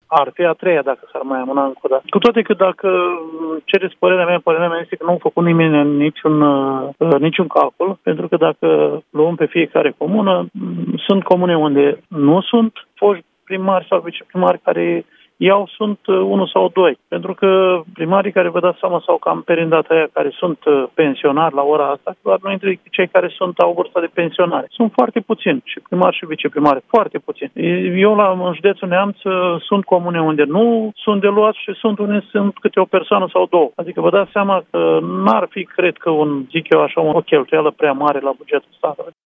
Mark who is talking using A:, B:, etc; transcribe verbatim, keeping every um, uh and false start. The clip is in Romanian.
A: ar fi a treia dacă s-ar mai amâna încă o dată. Cu toate că dacă cereți părerea mea, părerea mea este că nu a făcut nimeni niciun, uh, niciun calcul, pentru că dacă luăm pe fiecare comună, sunt comune unde nu sunt foști primari sau viceprimari care iau sunt unul sau doi. Pentru că primarii care vă dați seama sau cam perindata aia care sunt pensionari la ora asta, doar nu între cei care sunt au vârsta de pensionare. Sunt foarte puțini, și primari și viceprimari, foarte puțini. Eu la în județul Neamț sunt comune unde nu sunt de luat și sunt unde sunt câte o persoană sau două. Adică vă dați seama că n-ar fi, cred că, un, zic eu așa, o cheltuială prea mare la bugetul statului.